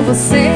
você.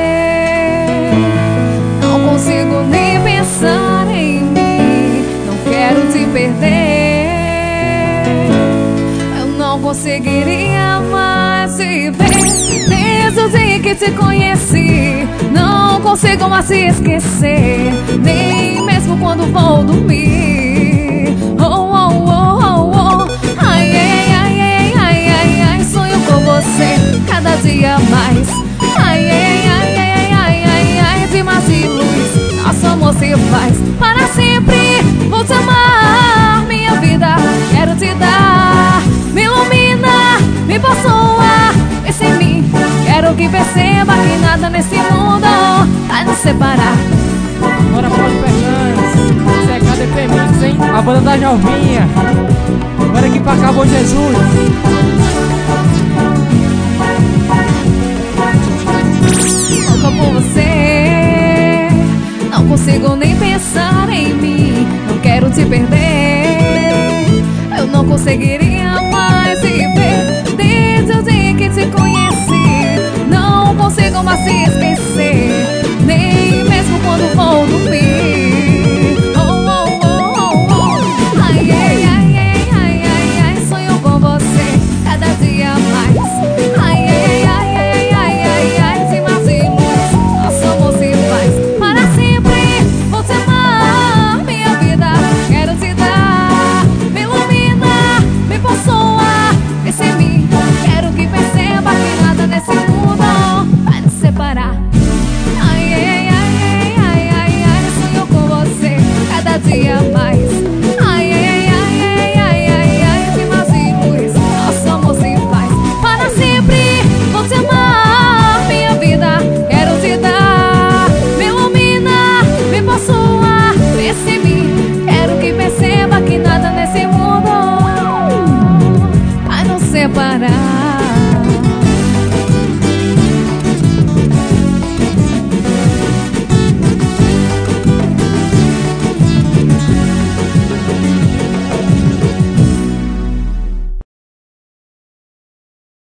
Não consigo nem pensar em mim, não quero te perder. Eu não conseguiria mais te ver desde o dia que te conheci. Não consigo mais te esquecer, nem mesmo quando vou dormir. Oh, oh, oh, oh, oh. Ai, ai, ai, ai, ai, ai, ai, sonho com você cada dia mais. Ai, ai, ai, ai, ai, ai, ai, de mais de luz nosso amor se faz para sempre. Vou te amar, minha vida quero te dar. Me ilumina, me possua, pense em mim. Quero que perceba que nada nesse mundo vai nos separar. Bora, Paulo Fernandes, CKDP Mix, hein? A banda da Jovinha. Bora aqui pra cá, Bom Jesus. Louca por você, não consigo nem pensar em mim, não quero te perder. Eu não conseguiria